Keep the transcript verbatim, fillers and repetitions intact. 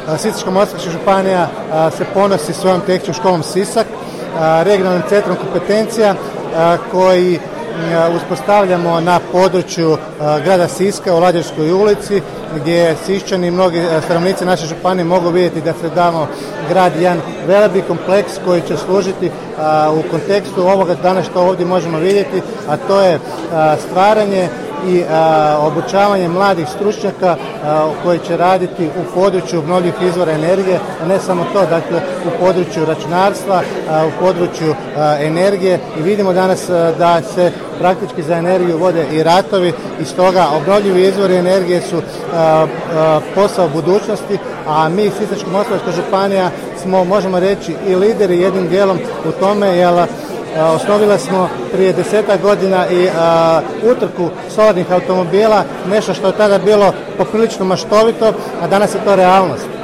Sisačko-moslavačka županija se ponosi svojom tehničkom školom Sisak, regionalnim centrom kompetencija koji uspostavljamo na području grada Siska u Lađarskoj ulici, gdje Siščani i mnogi stanovnici naše županije mogu vidjeti da se damo grad jedan veliki kompleks koji će služiti u kontekstu ovoga danas što ovdje možemo vidjeti, a to je stvaranje i a, obučavanje mladih stručnjaka a, koji će raditi u području obnovljivih izvora energije, a ne samo to, dakle u području računarstva, a, u području a, energije i vidimo danas a, da se praktički za energiju vode i ratovi i stoga obnovljivi izvori energije su a, a, posao budućnosti, a mi Sisačko-moslavačka županija smo, možemo reći, i lideri jednim dijelom u tome, jer osnovili smo prije desetak godina i a, utrku solarnih automobila, nešto što je tada bilo poprilično maštovito, a danas je to realnost.